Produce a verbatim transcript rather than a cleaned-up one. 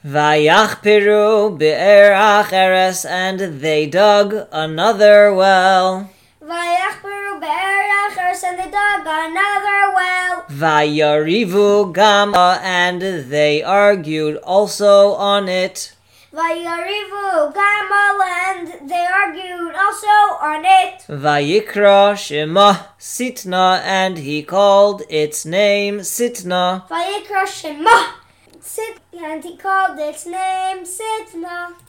Vayachpiru be'er acheres, and they dug another well. Vayachpiru be'er acheres, and they dug another well. Vayarivu gama, and they argued also on it. Vayarivu gamal, and they argued also on it. Vayikra Shema Sitna, and he called its name Sitna. Vayikra Shema Sit, and he called its name Sitna.